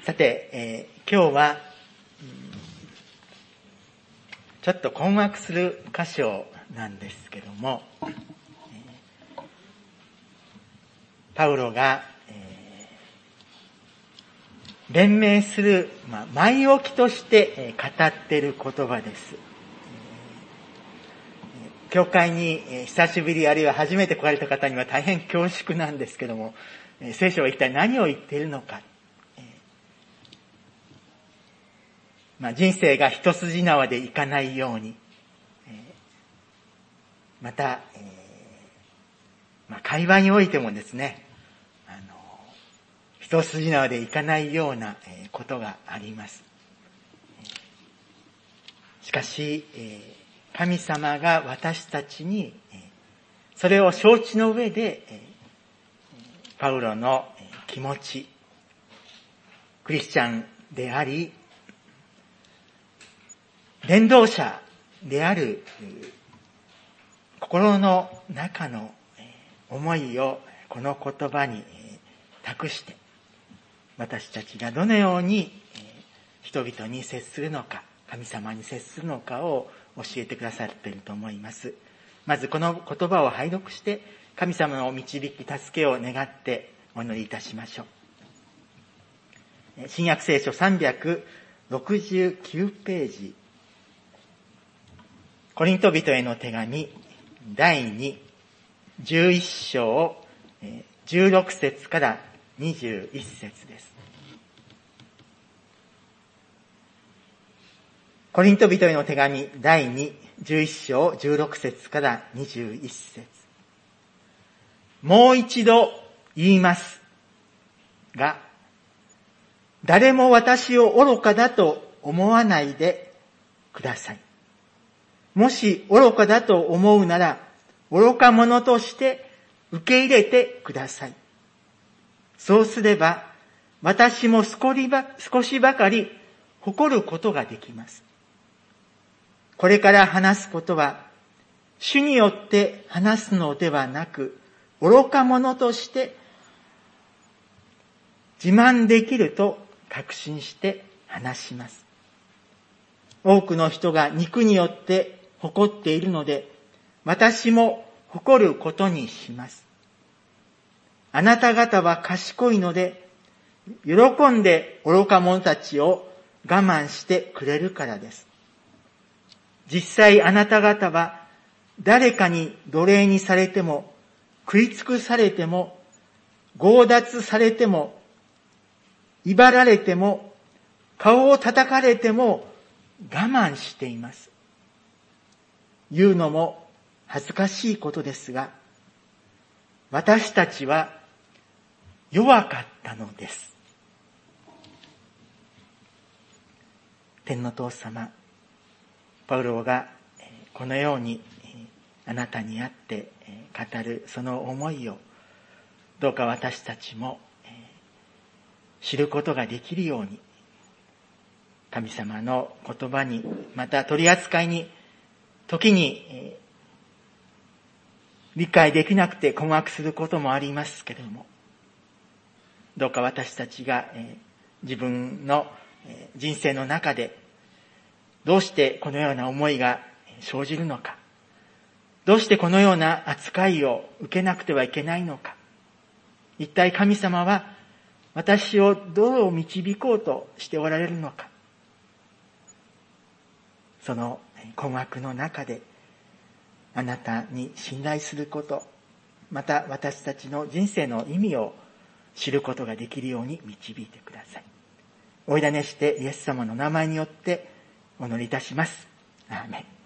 さて、今日は、ちょっと困惑する箇所なんですけども、パウロが、弁明する、前置きとして語っている言葉です。教会に久しぶりあるいは初めて来られた方には大変恐縮なんですけども、聖書は一体何を言っているのか。人生が一筋縄でいかないように、また、会話においてもですね、一筋縄でいかないようなことがあります。しかし、神様が私たちに、それを承知の上で、パウロの気持ち、クリスチャンであり、伝道者である心の中の思いをこの言葉に託して、私たちがどのように人々に接するのか、神様に接するのかを教えてくださっていると思います。まずこの言葉を拝読して、神様の導き、助けを願ってお祈りいたしましょう。新約聖書369ページ、コリント人への手紙第2、11章16節から21節です。コリント人への手紙第2、11章16節から21節。もう一度言いますが、誰も私を愚かだと思わないでください。もし愚かだと思うなら、愚か者として受け入れてください。そうすれば、私も少しばかり誇ることができます。これから話すことは、主によって話すのではなく、愚か者として自慢できると確信して話します。多くの人が肉によって誇っているので、私も誇ることにします。あなた方は賢いので、喜んで愚か者たちを我慢してくれるからです。実際あなた方は誰かに奴隷にされても、食い尽くされても、強奪されても、威張られても、顔を叩かれても我慢しています。言うのも恥ずかしいことですが、私たちは弱かったのです。天の父様、パウロがこのようにあなたにあって語るその思いを、どうか私たちも知ることができるように、神様の言葉に、また取り扱いに時に理解できなくて困惑することもありますけれども、どうか私たちが自分の人生の中でどうしてこのような思いが生じるのか、どうしてこのような扱いを受けなくてはいけないのか、一体神様は私をどう導こうとしておられるのか、その困惑の中であなたに信頼すること、また私たちの人生の意味を知ることができるように導いてください。お委ねしてイエス様の名前によってお祈りいたします。アーメン。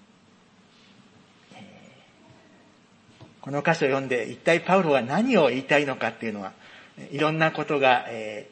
この箇所を読んで一体パウロは何を言いたいのかっていうのは、いろんなことが、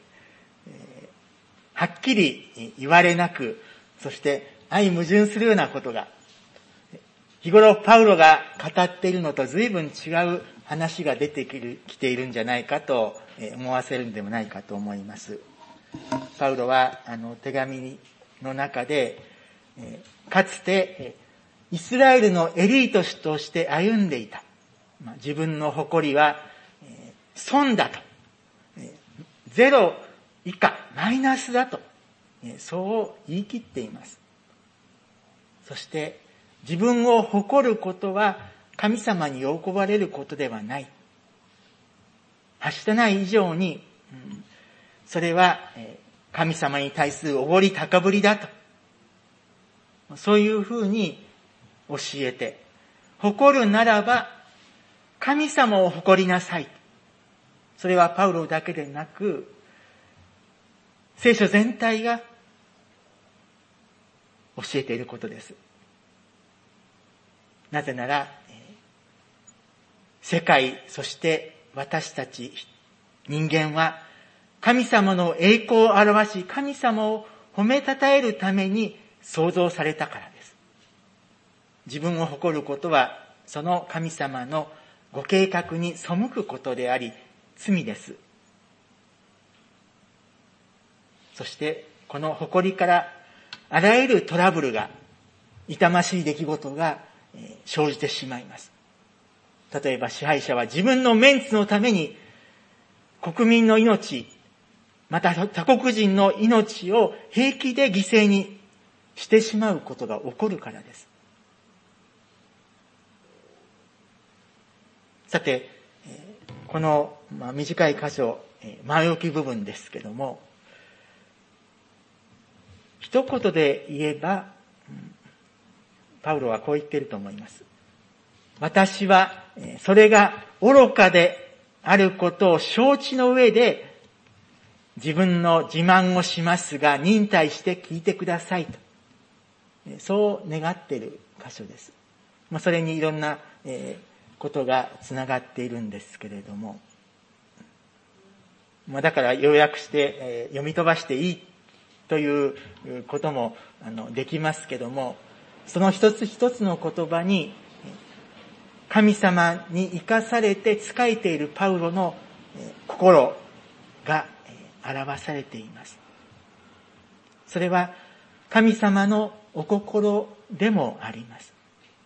はっきり言われなく、そして相矛盾するようなことが、日頃パウロが語っているのと随分違う話が出てきているんじゃないかと思わせるんでもないかと思います。パウロは手紙の中で、かつてイスラエルのエリートとして歩んでいた。自分の誇りは損だと。 以下、マイナスだと、そう言い切っています。そして、自分を誇ることは神様に喜ばれることではない。はしたない以上に、それは神様に対するおごり高ぶりだと。そういうふうに教えて、誇るならば神様を誇りなさい。それはパウロだけでなく、聖書全体が教えていることです。なぜなら、世界、そして私たち人間は神様の栄光を表し、神様を褒めたたえるために創造されたからです。自分を誇ることは、その神様のご計画に背くことであり、罪です。そして、この誇りからあらゆるトラブルが、痛ましい出来事が生じてしまいます。例えば支配者は自分のメンツのために国民の命、また他国人の命を平気で犠牲にしてしまうことが起こるからです。さて、この短い箇所、前置き部分ですけども、一言で言えば、パウロはこう言っていると思います。私はそれが愚かであることを承知の上で自分の自慢をしますが、忍耐して聞いてくださいと。そう願っている箇所です。それにいろんなことがつながっているんですけれども、だから要約して読み飛ばしていいということもできますけども、その一つ一つの言葉に神様に生かされて仕えているパウロの心が表されています。それは神様のお心でもあります。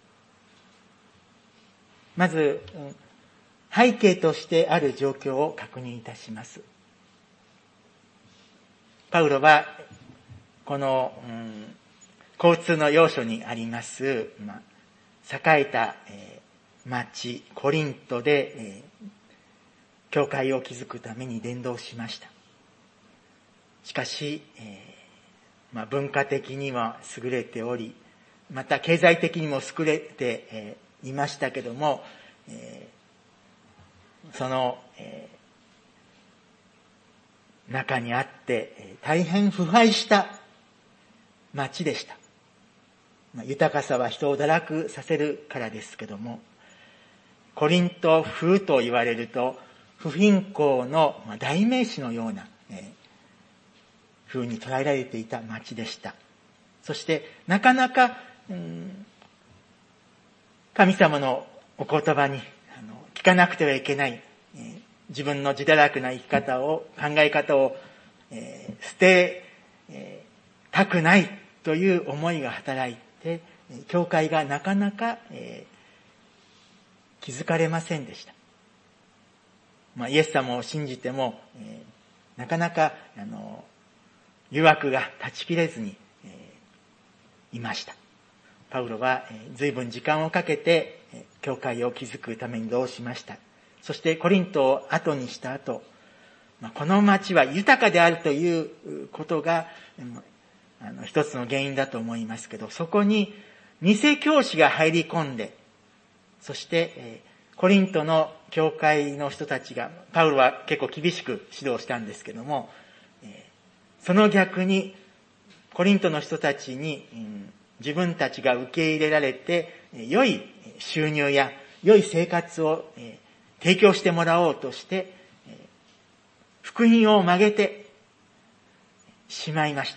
まず背景としてある状況を確認いたします。パウロはこの、交通の要所にあります、栄えた、町コリントで、教会を築くために伝道しました。しかし、文化的には優れており、また経済的にも優れて、いましたけども、その、中にあって大変腐敗した町でした。豊かさは人を堕落させるからですけども、コリント風と言われると不貧困の代名詞のような風に捉えられていた町でした。そしてなかなか神様のお言葉に聞かなくてはいけない、自分の自堕落な生き方を、考え方を、捨て、たくないという思いが働いて、教会がなかなか、気づかれませんでした。イエス様を信じても、なかなか誘惑が断ち切れずに、いました。パウロは随分時間をかけて教会を築くためにどうしました。そしてコリントを後にした後、この町は豊かであるということが一つの原因だと思いますけど、そこに偽教師が入り込んで、そしてコリントの教会の人たちが、パウロは結構厳しく指導したんですけども、その逆にコリントの人たちに自分たちが受け入れられて良い収入や良い生活を提供してもらおうとして福音を曲げてしまいました。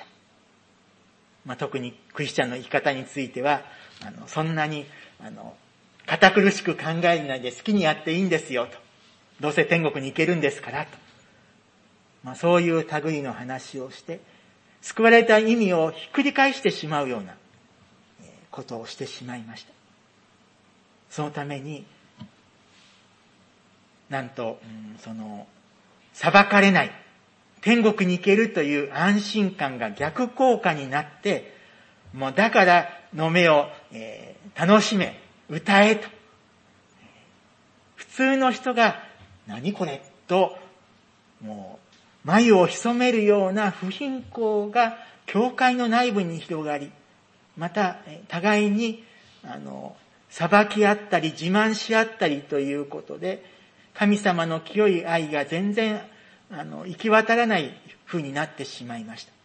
特にクリスチャンの生き方についてはそんなに堅苦しく考えないで好きにやっていいんですよと、どうせ天国に行けるんですからと、そういう類の話をして救われた意味をひっくり返してしまうようなことをしてしまいました。そのためになんと、裁かれない天国に行けるという安心感が逆効果になって、もうだから飲めを、楽しめ、歌えと。普通の人が何これと、もう眉を潜めるような不貧困が教会の内部に広がり、また互いに裁き合ったり自慢し合ったりということで、神様の清い愛が全然行き渡らない風になってしまいました。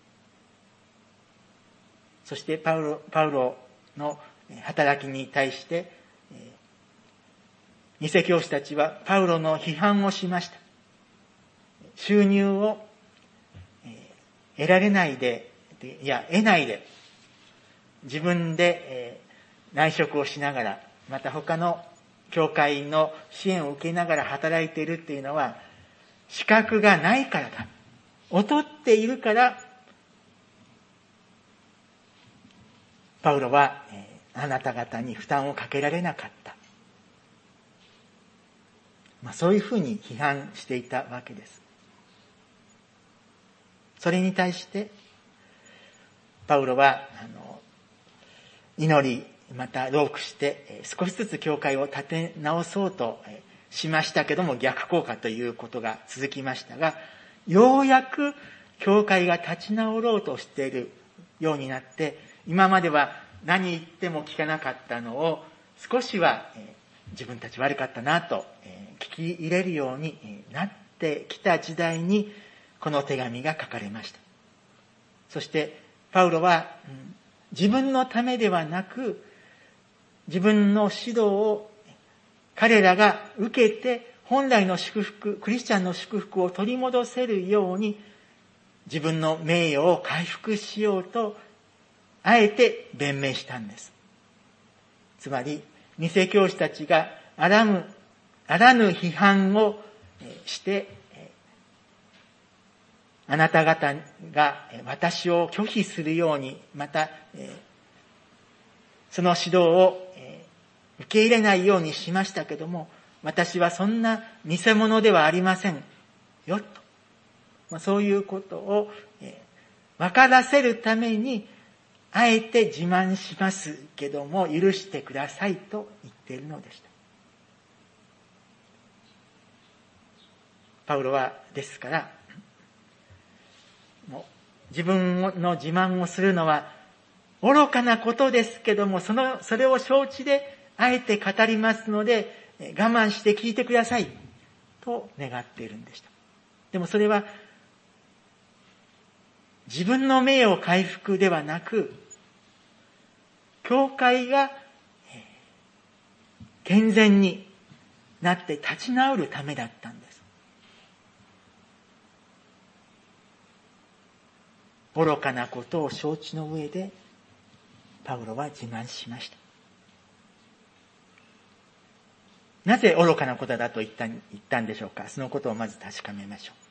そしてパウロの働きに対して、偽教師たちはパウロの批判をしました。収入を得られないで、得ないで、自分で内職をしながら、また他の教会の支援を受けながら働いているっていうのは、資格がないからだ。劣っているから、パウロはあなた方に負担をかけられなかった。そういうふうに批判していたわけです。それに対して、パウロは、祈り、また労苦して、少しずつ教会を立て直そうとしましたけども、逆効果ということが続きましたが、ようやく教会が立ち直ろうとしているようになって、今までは何言っても聞かなかったのを、少しは自分たち悪かったなと聞き入れるようになってきた時代に、この手紙が書かれました。そしてパウロは自分のためではなく、自分の指導を彼らが受けて本来の祝福、クリスチャンの祝福を取り戻せるように、自分の名誉を回復しようとあえて弁明したんです。つまり偽教師たちがあらぬ批判をして、あなた方が私を拒否するように、またその指導を受け入れないようにしましたけども、私はそんな偽物ではありませんよと、そういうことを分からせるために、あえて自慢しますけども許してくださいと言っているのでした。パウロはですから、もう自分の自慢をするのは愚かなことですけども、それを承知であえて語りますので、我慢して聞いてくださいと願っているんでした。でもそれは自分の名誉回復ではなく、教会が健全になって立ち直るためだったんです。愚かなことを承知の上でパウロは自慢しました。なぜ愚かなことだと言ったんでしょうか。そのことをまず確かめましょう。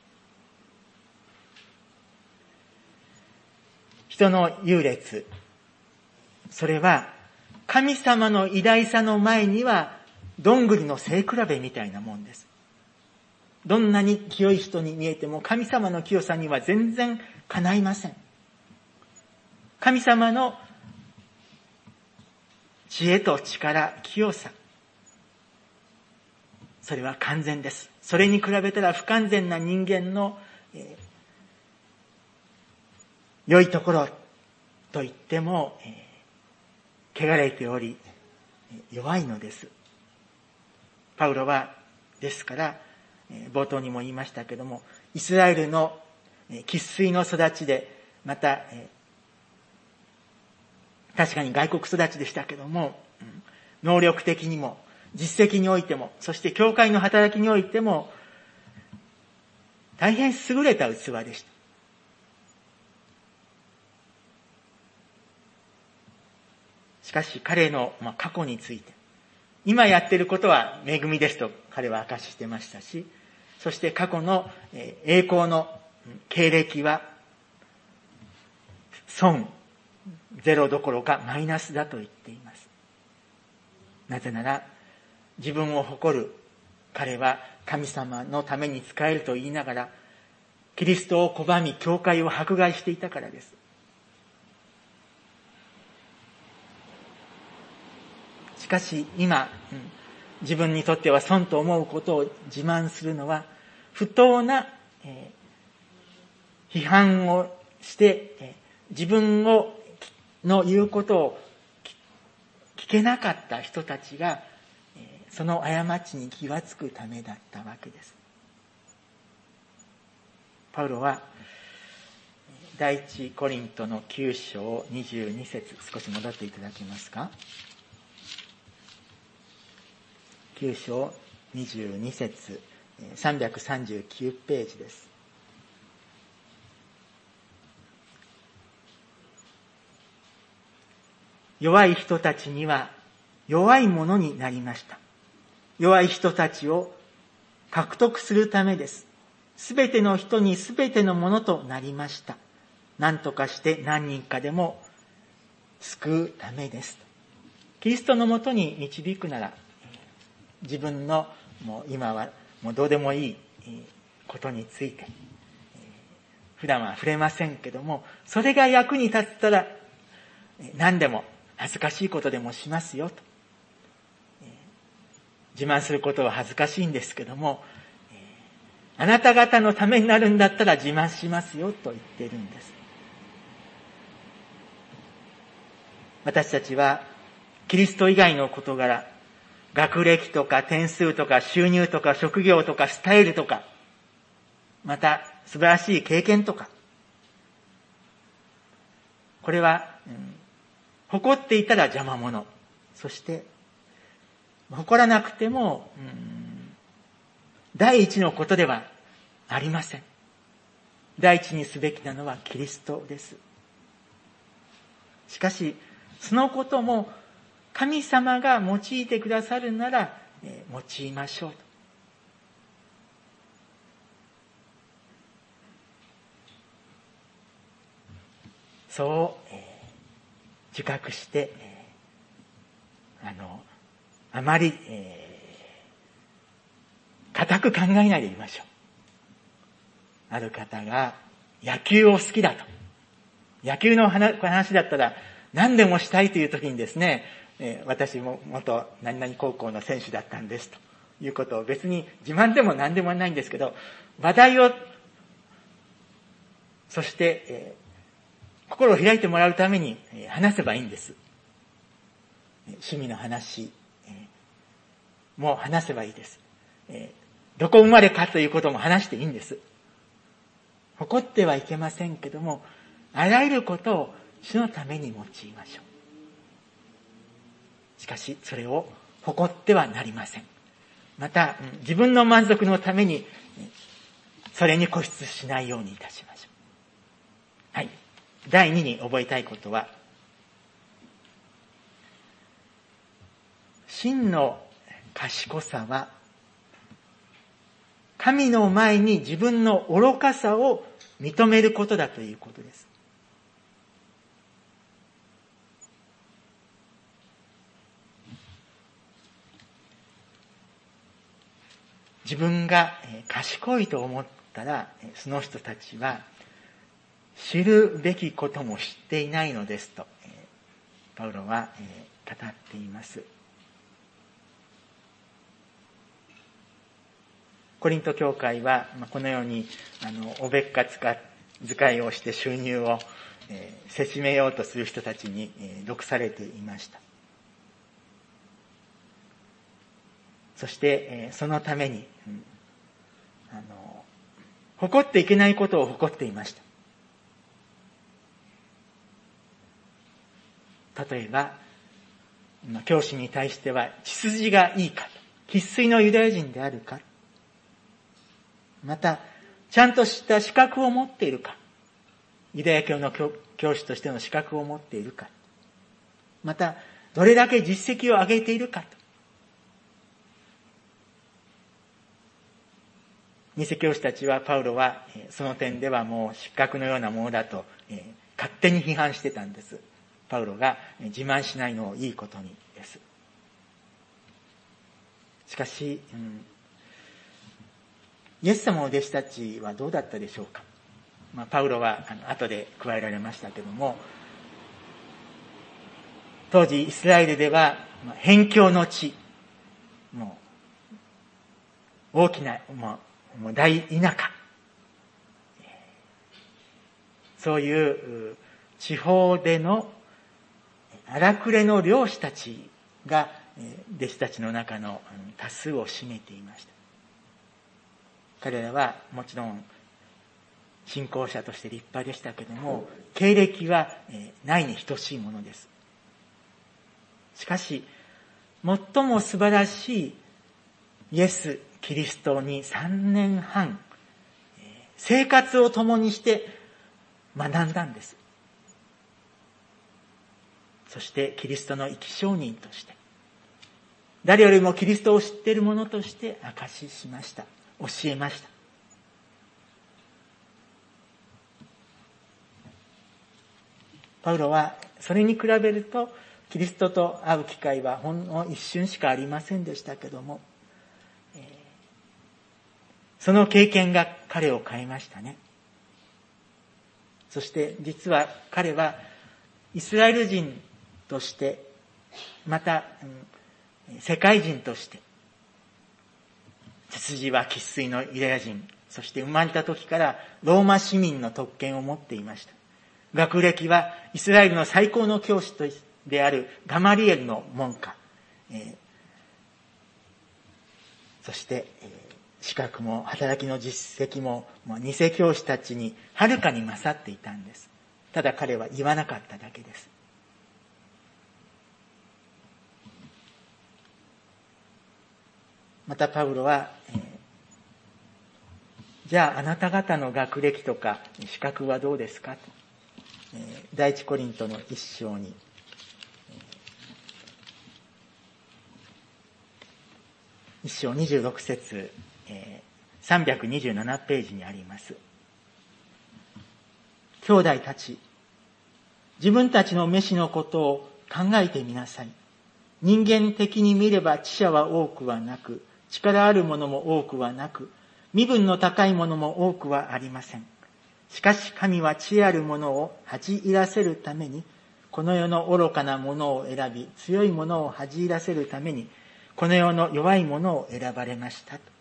人の優劣、それは神様の偉大さの前にはどんぐりの背比べみたいなもんです。どんなに清い人に見えても神様の清さには全然かないません。神様の知恵と力、清さ、それは完全です。それに比べたら不完全な人間の、良いところと言っても、汚れており弱いのです。パウロはですから冒頭にも言いましたけども、イスラエルの生粋の育ちで、また確かに外国育ちでしたけども、能力的にも実績においても、そして教会の働きにおいても大変優れた器でした。しかし彼の過去について、今やっていることは恵みですと彼は明かしてましたし、そして過去の栄光の経歴は損、ゼロどころかマイナスだと言っています。なぜなら自分を誇る彼は神様のために使えると言いながら、 キリストを拒み、教会を迫害していたからです。しかし今、自分にとっては損と思うことを自慢するのは、不当な批判をして、自分の言うことを聞けなかった人たちが、その過ちに気がつくためだったわけです。パウロは、第一コリントの9章22節、少し戻っていただけますか。9章22節、339ページです。弱い人たちには弱いものになりました。弱い人たちを獲得するためです。すべての人にすべてのものとなりました。何とかして何人かでも救うためです。キリストのもとに導くなら、自分のもう今はもうどうでもいいことについて、普段は触れませんけども、それが役に立ったら何でも恥ずかしいことでもしますよと。自慢することは恥ずかしいんですけども、あなた方のためになるんだったら自慢しますよと言っているんです。私たちはキリスト以外の事柄、学歴とか点数とか収入とか職業とかスタイルとか、また素晴らしい経験とか、これは、誇っていたら邪魔者、そして誇らなくても、第一のことではありません。第一にすべきなのはキリストです。しかしそのことも神様が用いてくださるなら用いましょうと。そう自覚してあまり固く考えないでいましょう。ある方が野球を好きだと。野球の話だったら何でもしたいという時にですね、私も元何々高校の選手だったんですということを別に自慢でも何でもないんですけど、話題を、そして、心を開いてもらうために話せばいいんです。趣味の話も話せばいいです。どこ生まれかということも話していいんです。誇ってはいけませんけども、あらゆることを主のために用いましょう。しかしそれを誇ってはなりません。また自分の満足のためにそれに固執しないようにいたしましょう。はい。第2に覚えたいことは、真の賢さは神の前に自分の愚かさを認めることだということです。自分が賢いと思ったら、その人たちは知るべきことも知っていないのですと、パウロは語っています。コリント教会はこのようにおべっか使いをして収入をせしめようとする人たちに毒されていました。そしてそのために誇っていけないことを誇っていました。例えば教師に対しては血筋がいいか、生粋のユダヤ人であるか、またちゃんとした資格を持っているか、ユダヤ教の教師としての資格を持っているか、またどれだけ実績を上げているかと。偽教師たちはパウロはその点ではもう失格のようなものだと勝手に批判してたんです。パウロが自慢しないのをいいことにです。しかし、 イエス様の弟子たちはどうだったでしょうか。パウロは後で加えられましたけども、当時イスラエルでは辺境の地、もう大きな、もう大田舎、そういう地方での荒くれの漁師たちが弟子たちの中の多数を占めていました。彼らはもちろん信仰者として立派でしたけども、経歴はないに等しいものです。しかし、最も素晴らしいイエス・キリストに3年半、生活を共にして学んだんです。そしてキリストの生き証人として、誰よりもキリストを知っている者として証ししました。教えました。パウロはそれに比べるとキリストと会う機会はほんの一瞬しかありませんでしたけども、その経験が彼を変えましたね。そして実は彼はイスラエル人として、また世界人として、血筋は生粋のユダヤ人、そして生まれた時からローマ市民の特権を持っていました。学歴はイスラエルの最高の教師であるガマリエルの門下、そして資格も働きの実績も偽教師たちにはるかに勝っていたんです。ただ彼は言わなかっただけです。またパウロは、じゃああなた方の学歴とか資格はどうですかと、第一コリントの1章に、1章26節、327ページにあります。兄弟たち、自分たちの召しのことを考えてみなさい。人間的に見れば知者は多くはなく、力あるものも多くはなく、身分の高いものも多くはありません。しかし神は知恵あるものを恥じ入らせるために、この世の愚かなものを選び、強いものを恥じ入らせるために、この世の弱いものを選ばれましたと。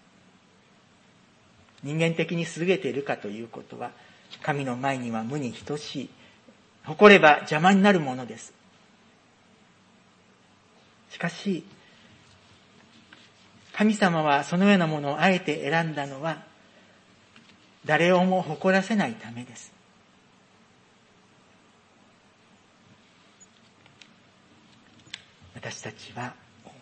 人間的に優れているかということは、神の前には無に等しい、誇れば邪魔になるものです。しかし、神様はそのようなものをあえて選んだのは、誰をも誇らせないためです。私たちは、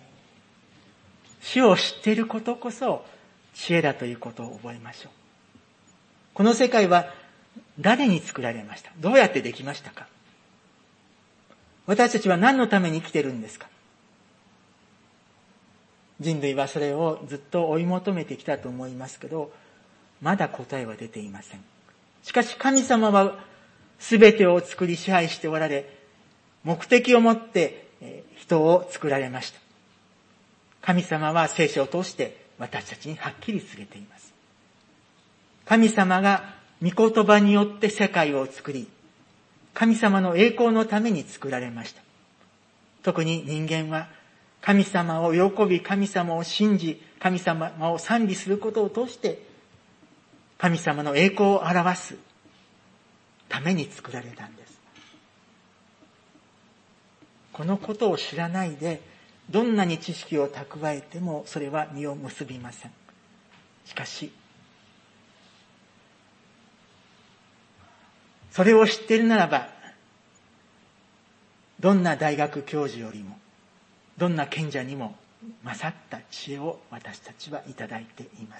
主を知っていることこそ知恵だということを覚えましょう。この世界は誰に作られました？どうやってできましたか？私たちは何のために生きているんですか？人類はそれをずっと追い求めてきたと思いますけど、まだ答えは出ていません。しかし神様は全てを作り支配しておられ、目的を持って人を作られました。神様は聖書を通して私たちにはっきり告げています。神様が御言葉によって世界を作り、神様の栄光のために作られました。特に人間は神様を喜び、神様を信じ、神様を賛美することを通して、神様の栄光を表すために作られたんです。このことを知らないで、どんなに知識を蓄えてもそれは実を結びません。しかし、それを知っているならば、どんな大学教授よりも、どんな賢者にも勝った知恵を私たちはいただいています。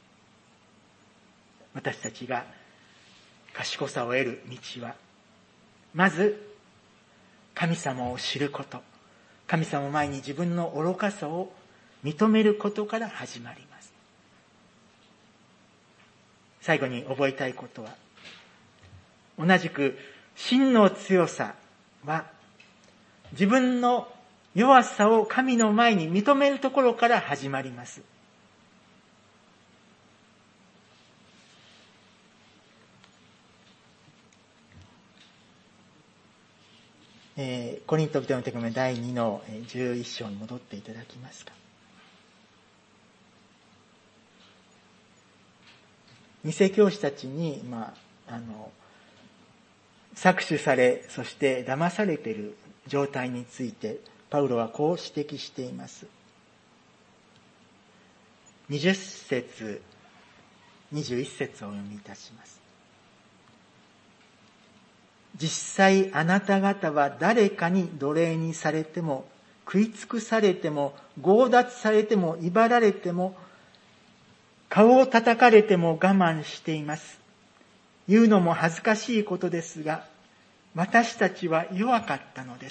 私たちが賢さを得る道は、まず神様を知ること、神様の前に自分の愚かさを認めることから始まります。最後に覚えたいことは、同じく真の強さは自分の弱さを神の前に認めるところから始まります。 コリント人の手紙第2の11章に戻っていただきますか。偽教師たちに、搾取され、そして騙されている状態について、パウロはこう指摘しています。20節、21節をお読みいたします。実際あなた方は誰かに奴隷にされても、食い尽くされても、強奪されても、威張られても、顔を叩かれても我慢しています。言うのも恥ずかしいことですが、私たちは弱かったのです。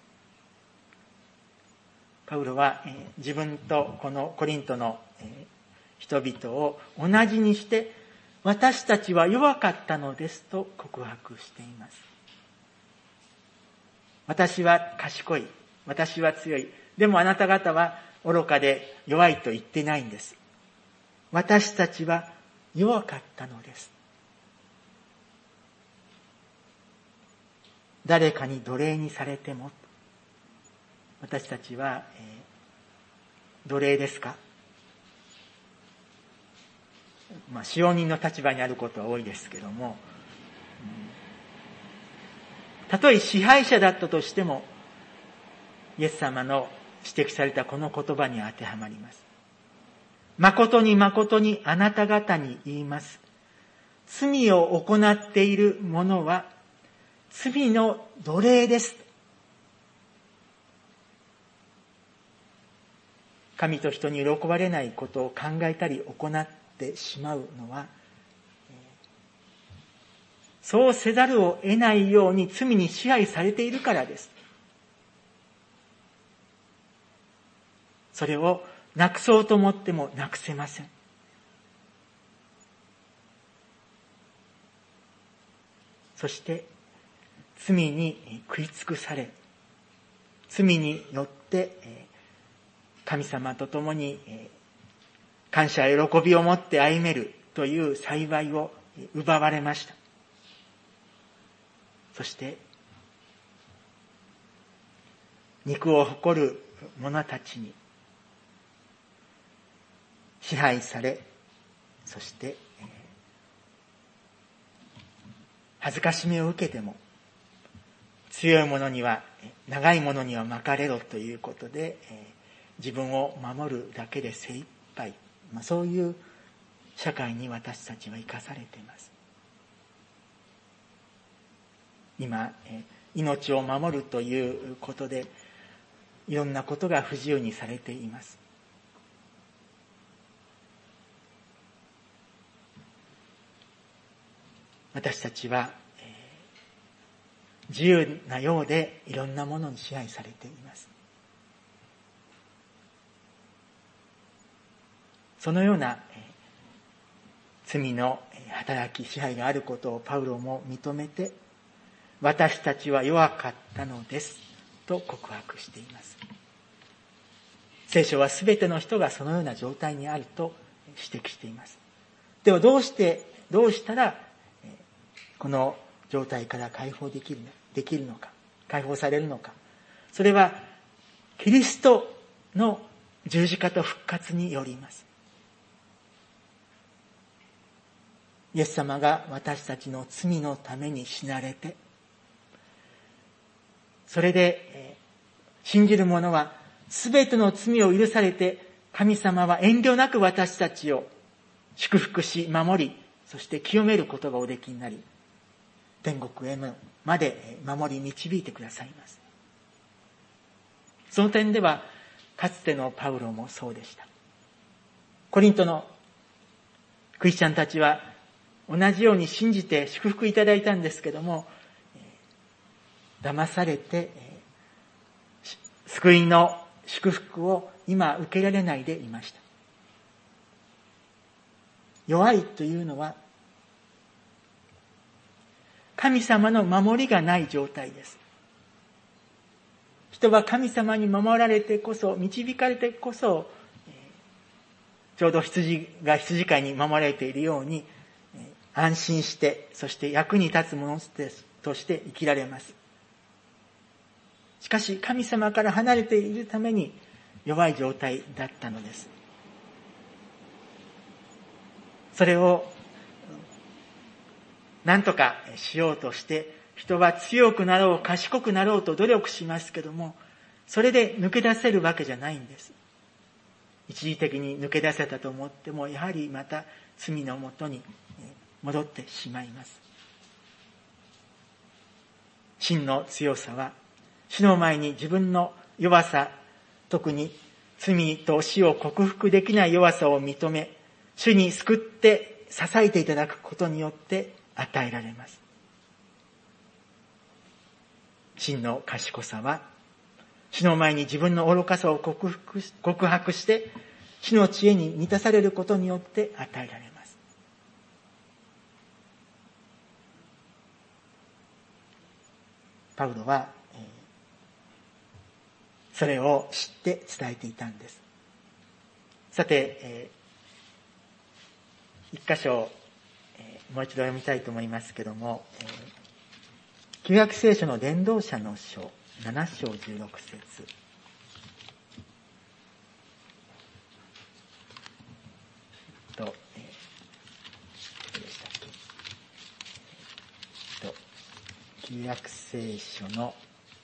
パウロは自分とこのコリントの人々を同じにして、私たちは弱かったのですと告白しています。私は賢い。私は強い。でもあなた方は愚かで弱いと言ってないんです。私たちは弱かったのです。誰かに奴隷にされても、私たちは、奴隷ですか？使用人の立場にあることは多いですけども、たとえ支配者だったとしても、イエス様の指摘されたこの言葉に当てはまります。誠に誠にあなた方に言います。罪を行っている者は罪の奴隷です。神と人に喜ばれないことを考えたり行ってしまうのは、そうせざるを得ないように罪に支配されているからです。それをなくそうと思ってもなくせません。そして罪に食い尽くされ、罪によって神様と共に感謝や喜びを持って歩めるという幸いを奪われました。そして肉を誇る者たちに支配され、そして恥ずかしみを受けても、強い者には長い者には巻かれろということで、自分を守るだけで精一杯、そういう社会に私たちは生かされています。今、命を守るということでいろんなことが不自由にされています。私たちは自由なようでいろんなものに支配されています。そのような罪の働き支配があることをパウロも認めて、私たちは弱かったのですと告白しています。聖書はすべての人がそのような状態にあると指摘しています。ではどうしたらこの状態から解放できるのか、解放されるのか。それはキリストの十字架と復活によります。イエス様が私たちの罪のために死なれて、それで信じる者はすべての罪を許されて、神様は遠慮なく私たちを祝福し守り、そして清めることがおできになり、天国へまで守り導いてくださいます。その点ではかつてのパウロもそうでした。コリントのクリスチャンたちは同じように信じて祝福いただいたんですけども、騙されて救いの祝福を今受けられないでいました。弱いというのは神様の守りがない状態です。人は神様に守られてこそ、導かれてこそ、ちょうど羊飼いに守られているように、安心して、そして役に立つものとして生きられます。 しかし神様から離れているために弱い状態だったのです。それを何とかしようとして、人は強くなろう、賢くなろうと努力しますけども、それで抜け出せるわけじゃないんです。一時的に抜け出せたと思っても、やはりまた罪のもとに戻ってしまいます。真の強さは、主の前に自分の弱さ、特に罪と死を克服できない弱さを認め、主に救って支えていただくことによって与えられます。真の賢さは、主の前に自分の愚かさを告白して、主の知恵に満たされることによって与えられます。パウロは、それを知って伝えていたんです。さて、一箇所、もう一度読みたいと思いますけども、旧約聖書の伝道者の書、7章16節。旧約聖書の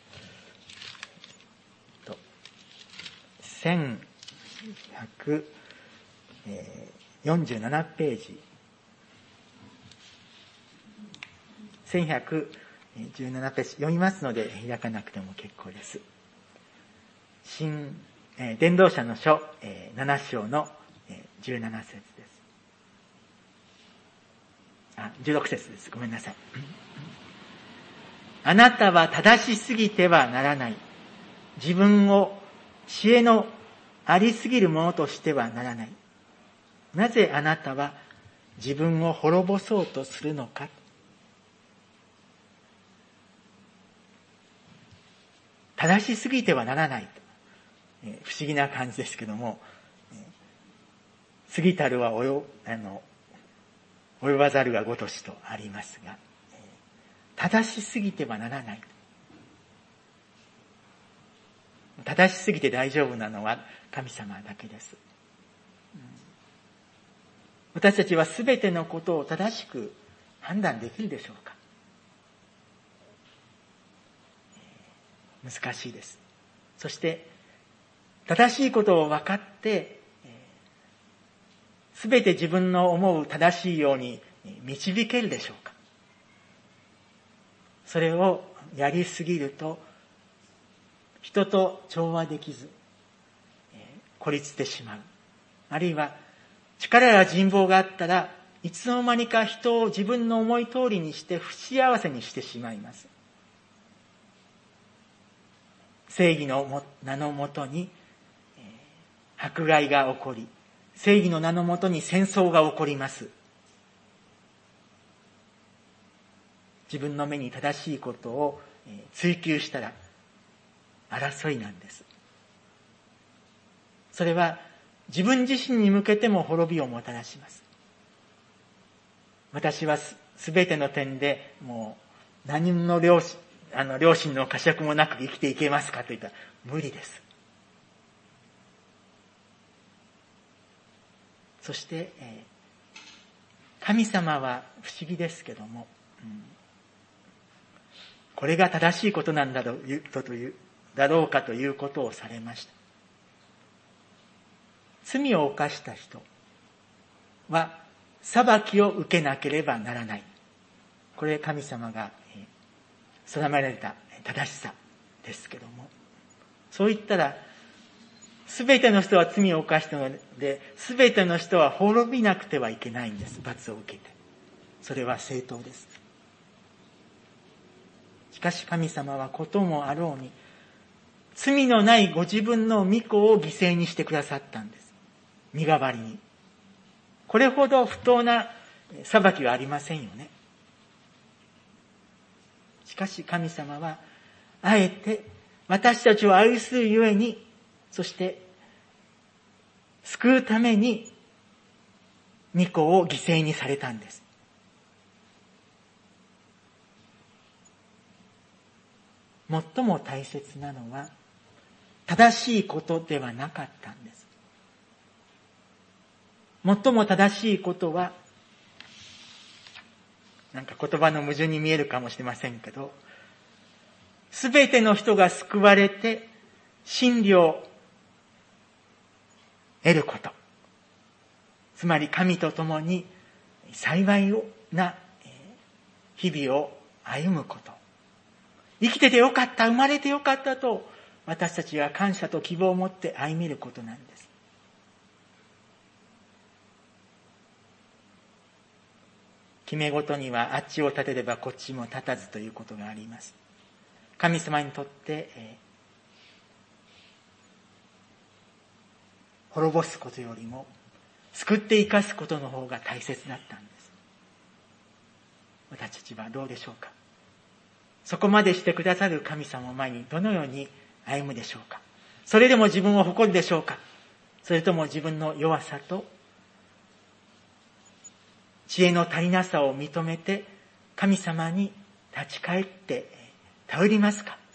1147ページ、1117ページ読みますので開かなくても結構です。伝道者の書7章の17節です。16節です。ごめんなさい。あなたは正しすぎてはならない。自分を知恵のありすぎるものとしてはならない。なぜあなたは自分を滅ぼそうとするのか。正しすぎてはならない。不思議な感じですけども、過ぎたるは及ばざるがごとしとありますが、正しすぎてはならない。正しすぎて大丈夫なのは神様だけです。私たちはすべてのことを正しく判断できるでしょうか。難しいです。そして正しいことを分かってすべて自分の思う正しいように導けるでしょうか。それをやりすぎると人と調和できず孤立してしまう。あるいは力や人望があったらいつの間にか人を自分の思い通りにして不幸せにしてしまいます。正義の名のもとに迫害が起こり、正義の名のもとに戦争が起こります。自分の目に正しいことを追求したら争いなんです。それは自分自身に向けても滅びをもたらします。私はすべての点でもう何の良心の呵責もなく生きていけますかといったら無理です。そして神様は不思議ですけども、これが正しいことなんだろうかということをされました。罪を犯した人は裁きを受けなければならない。これ神様が定められた正しさですけども、そう言ったらすべての人は罪を犯したので、すべての人は滅びなくてはいけないんです。罰を受けて。それは正当です。しかし神様はこともあろうに、罪のないご自分の御子を犠牲にしてくださったんです。身代わりに。これほど不当な裁きはありませんよね。しかし神様は、あえて私たちを愛するゆえに、そして救うために御子を犠牲にされたんです。 最も大切なのは正しいことではなかったんです。最も正しいことは、なんか言葉の矛盾に見えるかもしれませんけど、すべての人が救われて真理を得ること。つまり神と共に幸いな日々を歩むこと。生きててよかった、生まれてよかったと私たちが感謝と希望を持って歩めることなんです。決め事にはあっちを立てればこっちも立たずということがあります。神様にとって滅ぼすことよりも救って生かすことの方が大切だったんです。私たちはどうでしょうか。そこまでしてくださる神様を前にどのように歩むでしょうか。それでも自分を誇るでしょうか。それとも自分の弱さと知恵の足りなさを認めて神様に立ち返って頼りますか。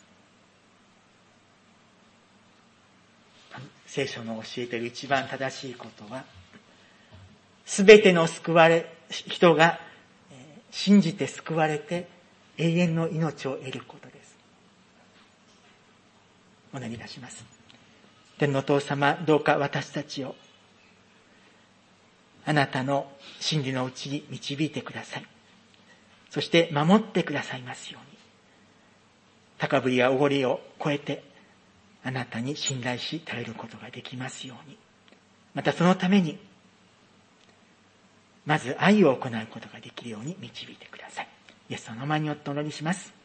聖書の教えている一番正しいことは、すべての人が信じて救われて永遠の命を得ることです。お願いいたします。天のお父様、どうか私たちをあなたの真理のうちに導いてください。そして守ってくださいますように。高ぶりやおごりを超えてあなたに信頼し頼ることができますように。またそのためにまず愛を行うことができるように導いてください。イエスの名前によってお祈りします。